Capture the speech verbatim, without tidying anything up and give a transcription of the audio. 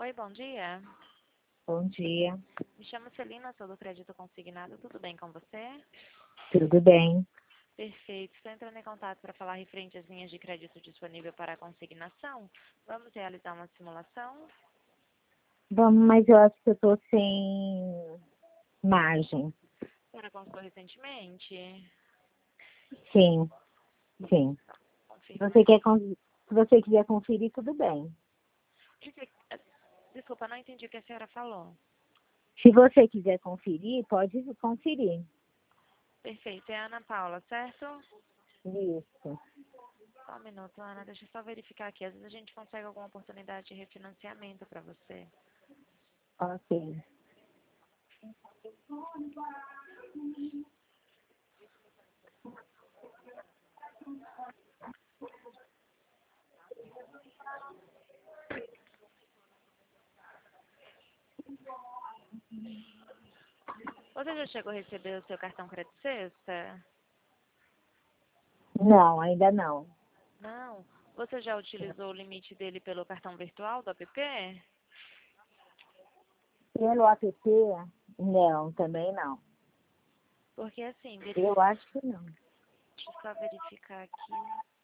Oi, bom dia. Bom dia, Me chamo Celina, sou do Crédito Consignado. Tudo bem com você? tudo bem? Perfeito. Estou entrando em contato para falar referente às linhas de crédito disponível para a consignação. Vamos realizar uma simulação? Vamos, mas eu acho que eu tô sem margem. Para constou recentemente? Sim, sim. Se Confirma. você quer, con- se você quiser conferir, tudo bem. Que que- eh, Desculpa, não entendi o que a senhora falou. Se você quiser conferir, pode conferir. Perfeito. É a Ana Paula, certo? Isso. Só um minuto, Ana. Deixa eu só verificar aqui. Às vezes a gente consegue alguma oportunidade de refinanciamento para você. Ok. Você já chegou a receber o seu cartão Crédito Sexta? Não, ainda não. Não. Você já utilizou o limite dele pelo cartão virtual do app? Pelo app, não, também não. Porque assim, verifica, Eu acho que não. deixa eu só verificar aqui.